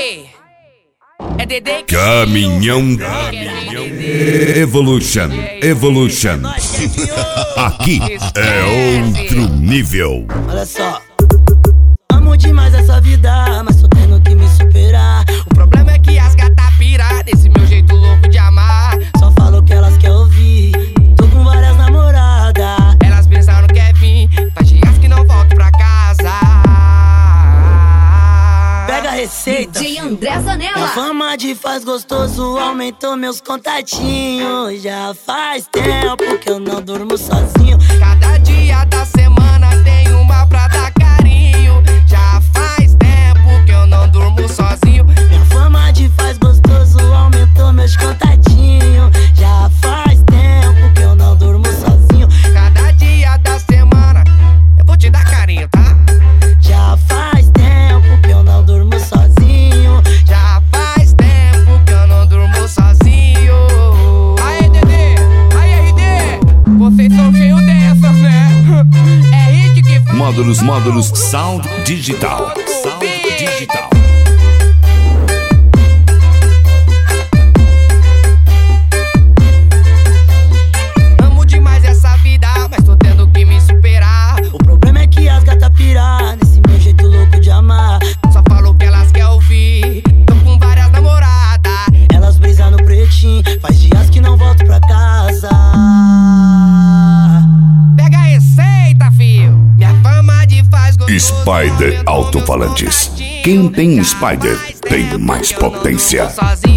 Aê! É Dedê que Caminhão Evolution. Aqui é outro nível. Olha só, amo demais essa vida, mas tô tendo que me superar. O problema é que as gatas piram desse meu jeito louco de amar. Só falo o que elas querem ouvir. Tô com várias namoradas. Elas pensaram que quer vir, faz dias que não volto pra casa. Pega a receita, DJ André Zanella. Minha fama de faz gostoso aumentou meus contatinhos. Já faz tempo que eu não durmo sozinho. Cada dia da semana tem uma pra dar carinho. Já faz tempo que eu não durmo sozinho. Minha fama de faz gostoso aumentou meus contatinhos. Já faz tempo que eu não durmo sozinho. Cada dia da semana eu vou te dar carinho, tá? Já faz tempo que eu não durmo sozinho. Já faz tempo que eu não durmo sozinho. Aê, Dedê! Aê, RD! Vocês são cheios dessas, né? É hit que faz. Módulos Sound Digital. Amo demais essa vida, mas tô tendo que me superar. O problema é que as gatas piram nesse meu jeito louco de amar. Só falo o que elas querem ouvir. Tô com várias namoradas. Elas brisam no pretinho, faz dias que não volto pra casa. Pega a receita, fio. Minha fama de faz gostoso. Spider Alto-Falantes. Quem tem Spider tem mais potência. Sozinho.